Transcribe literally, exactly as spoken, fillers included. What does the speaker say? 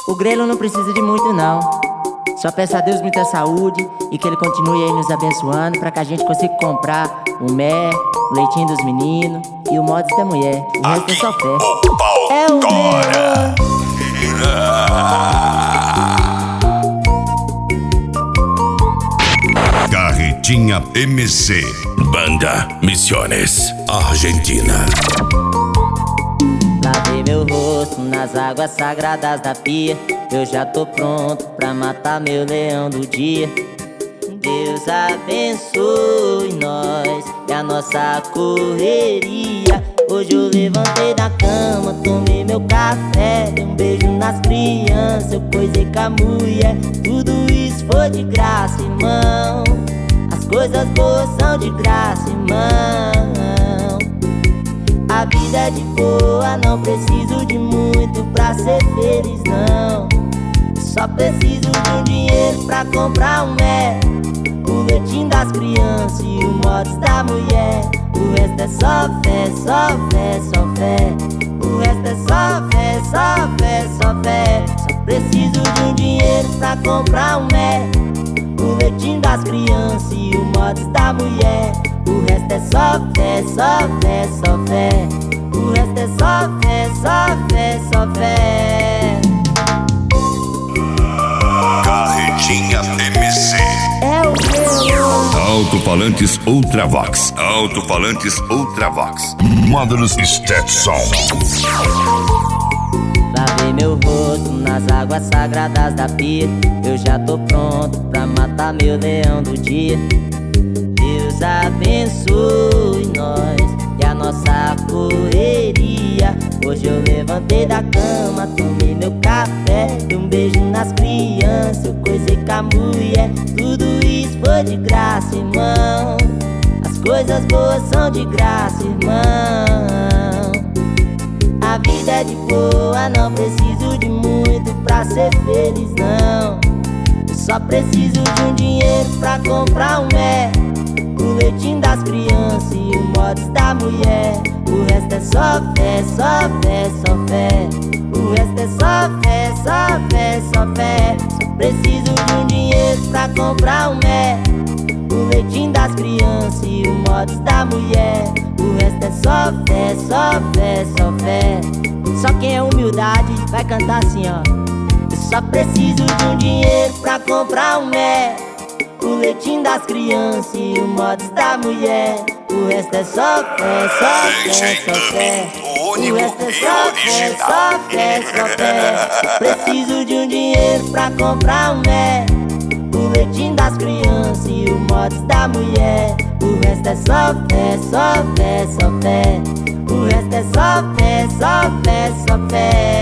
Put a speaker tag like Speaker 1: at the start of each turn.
Speaker 1: O grelo não precisa de muito não. Só peço a Deus muita saúde e que Ele continue aí nos abençoando, pra que a gente consiga comprar o mé, o leitinho dos meninos e o mods da mulher. O resto é só fé.
Speaker 2: O pau
Speaker 1: É o
Speaker 2: tora. Carretinha M C Banda Misiones Argentina.
Speaker 1: Lavei meu rosto nas águas sagradas da pia. Eu já tô pronto pra matar meu leão do dia. Deus abençoe nós e a nossa correria. Hoje eu levantei da cama, tomei meu café, dei um beijo nas crianças, eu coisei com a mulher. Tudo isso foi de graça, irmão. As coisas boas são de graça, irmão. A vida é de boa, não preciso de muito pra ser feliz, não. Só preciso de um dinheiro pra comprar um mé, o leitinho das crianças e o mods da mulher. O resto é só fé, só fé, só fé. O resto é só fé, só fé, só fé. Só preciso de um dinheiro pra comprar um mé, o leitinho das crianças e o mods da mulher. O resto é só fé, só fé, só fé. O resto é só fé, só fé, só fé.
Speaker 2: Carretinha M C.
Speaker 1: É o meu.
Speaker 2: Alto-falantes Ultravox. Alto-falantes Ultravox. Módulos Stetson.
Speaker 1: Lavei meu rosto nas águas sagradas da pia. Eu já tô pronto pra matar meu leão do dia. Deus abençoe nós e a nossa correria. Hoje eu levantei da cama, tomei meu café, dei um beijo nas crianças, eu coisei com a mulher. Tudo isso foi de graça, irmão. As coisas boas são de graça, irmão. A vida é de boa, não preciso de muito pra ser feliz, não. Eu só preciso de um dinheiro pra comprar um mé, o leitinho das crianças e o mods da mulher. O resto é só fé, só fé, só fé. O resto é só fé, só fé, só fé. Só preciso de um dinheiro pra comprar um mé, o leitinho das crianças e o mods da mulher. O resto é só fé, só fé, só fé. Só quem é humildade vai cantar assim, ó. Eu só preciso de um dinheiro pra comprar um mé, o leitinho das crianças e o mods da mulher. O resto é só fé, só fé, só fé. O resto é só fé, só fé, só fé. Preciso de um dinheiro pra comprar um mé, o leitinho das crianças e o mods da mulher. O resto é só fé, só fé, só fé. O resto é só fé, só fé, só fé.